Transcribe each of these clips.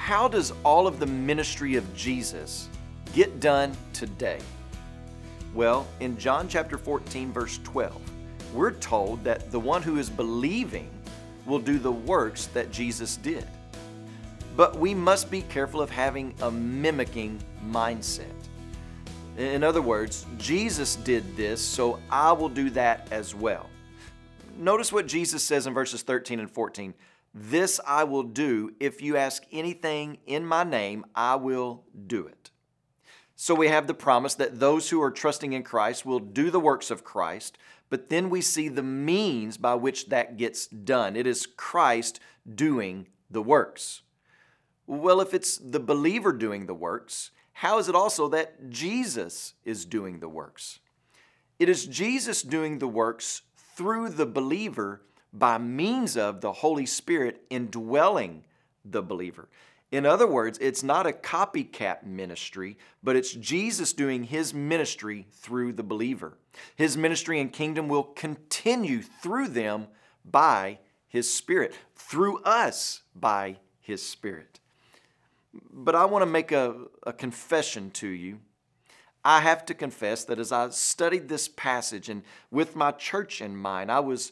how does all of the ministry of Jesus get done today? Well, in John chapter 14, verse 12, we're told that the one who is believing will do the works that Jesus did. But we must be careful of having a mimicking mindset. In other words, Jesus did this, so I will do that as well. Notice what Jesus says in verses 13 and 14. This I will do, if you ask anything in my name, I will do it. So we have the promise that those who are trusting in Christ will do the works of Christ, but then we see the means by which that gets done. It is Christ doing the works. Well, if it's the believer doing the works, how is it also that Jesus is doing the works? It is Jesus doing the works through the believer by means of the Holy Spirit indwelling the believer. In other words, it's not a copycat ministry, but it's Jesus doing His ministry through the believer. His ministry and kingdom will continue through them by His Spirit, through us by His Spirit. But I want to make a confession to you. I have to confess that as I studied this passage and with my church in mind, I was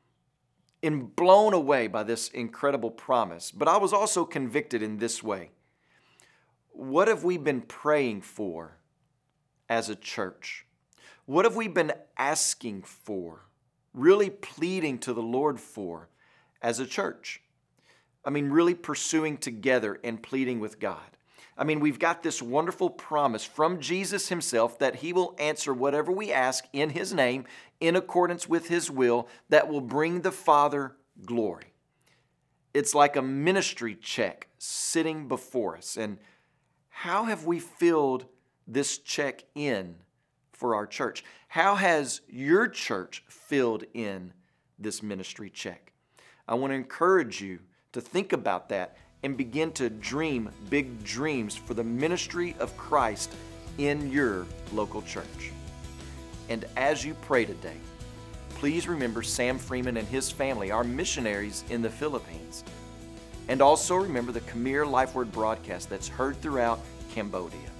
blown away by this incredible promise. But I was also convicted in this way. What have we been praying for as a church? What have we been asking for, really pleading to the Lord for as a church? I mean, really pursuing together and pleading with God. I mean, we've got this wonderful promise from Jesus Himself that He will answer whatever we ask in His name in accordance with His will that will bring the Father glory. It's like a ministry check sitting before us. And how have we filled this check in for our church? How has your church filled in this ministry check? I want to encourage you to think about that and begin to dream big dreams for the ministry of Christ in your local church. And as you pray today, please remember Sam Freeman and his family, our missionaries in the Philippines. And also remember the Khmer Life Word broadcast that's heard throughout Cambodia.